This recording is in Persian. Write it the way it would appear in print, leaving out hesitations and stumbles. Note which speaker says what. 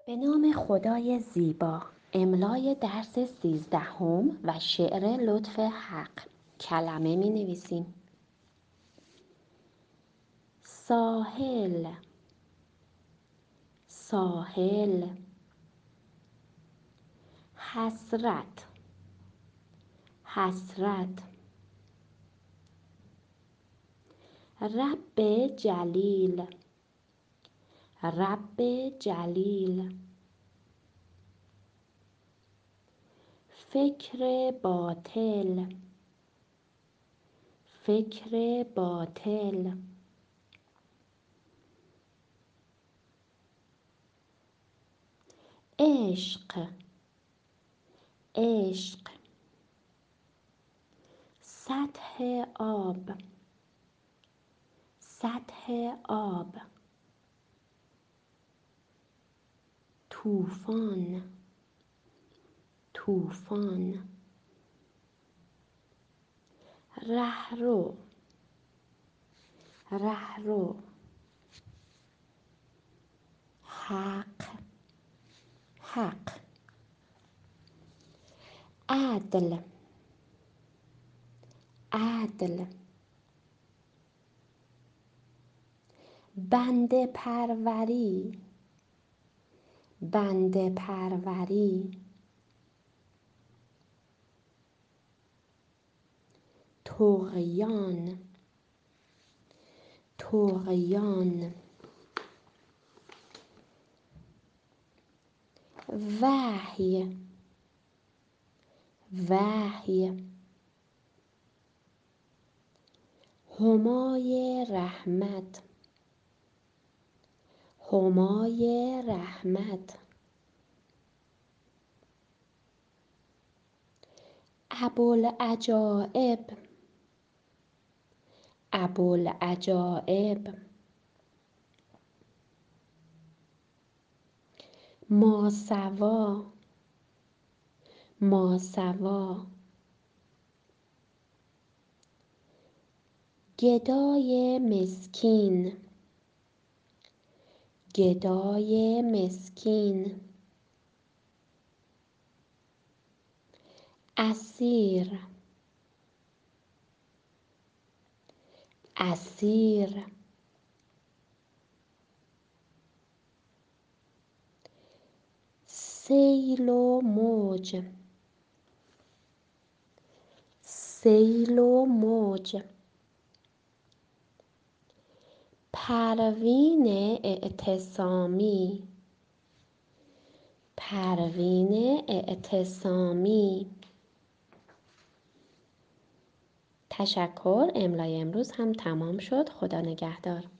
Speaker 1: به نام خدای زیبا. املای درس 13 و شعر لطف حق. کلمه می نویسیم. ساحل، ساحل. حسرت، حسرت. رب جلیل، رب جلیل. فکر باطل، فکر باطل. عشق، عشق. سطح آب، سطح آب. طوفان، طوفان. رهرو، رهرو. حق، حق. عدل، عدل. بنده پروری، بنده پروری. طغیان، طغیان. وحی، وحی. همای رحمت، همای رحمت. ابوالعجایب، ابوالعجایب. ماسوا، ماسوا. گدای مسکین، گدای مسکین. اسیر، اسیر. سیل و موج، سیل و موج. پروین اعتصامی، پروین اعتصامی. تشکر. املای امروز هم تمام شد. خدا نگهدار.